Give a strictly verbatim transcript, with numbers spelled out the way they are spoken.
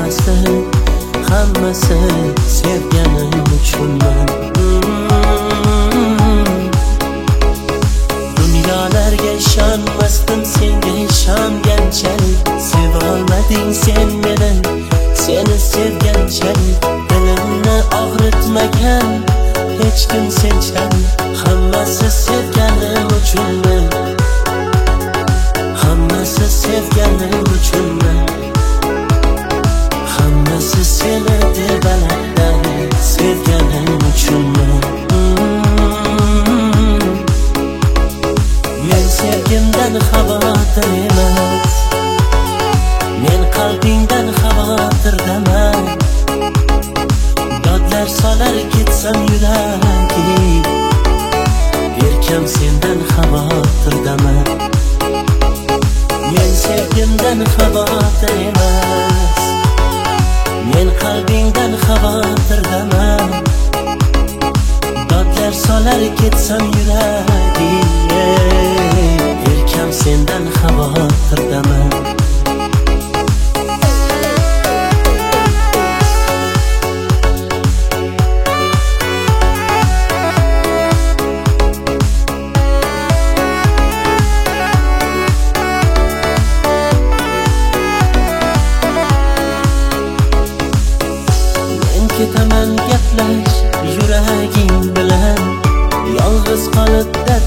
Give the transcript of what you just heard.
hammasi hammasi sevganim uchunman. Dunyolarga ishonmasdim, senga ishonganchalik sevolmading sen meni, seni sevganchalik dilimni og'ritmagan hech kim senchalik. Hammasi sevganim uchunman, hammasi sevganim uchunman, hammasi seni deb alaqdan sevganim uchunman. Men sevgimdan xavotir emas, men qalbingdan xavotirdaman. Dodlar solar ketsam yuraging, erkam sendan xavotirdaman. Men sevgimdan xavotir emas, men qalbingdan xavotirdaman. Dodlar solar ketsam yuraging, erkam sendan xavotirdaman. Ketaman gaplash yuraging bilan, yolg'iz qolib